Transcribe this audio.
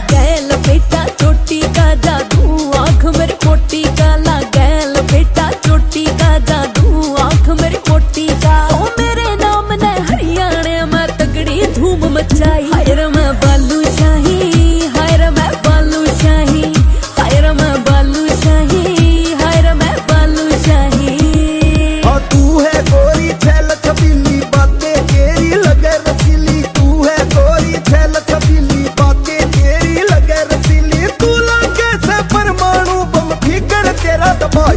गैल बेटा चोटी का जादू, आंख मेरी मोटी का। गैल बेटा चोटी का जादू, आंख मेरी मोटी का। ओ मेरे नाम ने हरियाणा में तगड़ी धूम मचाई। हाय रे मैं बालूशाही, हाय रे मैं बालूशाही, हाय रे मैं बालूशाही, हाय रे मैं बालूशाही। और तू है गोरी छैल छबीली, बातें तेरी लगे रसीली। तू है गोरी छैल छबीली, बातें तेरी लगे रसीली। तू लगे से परमाणु बम फिगर तेरा दबा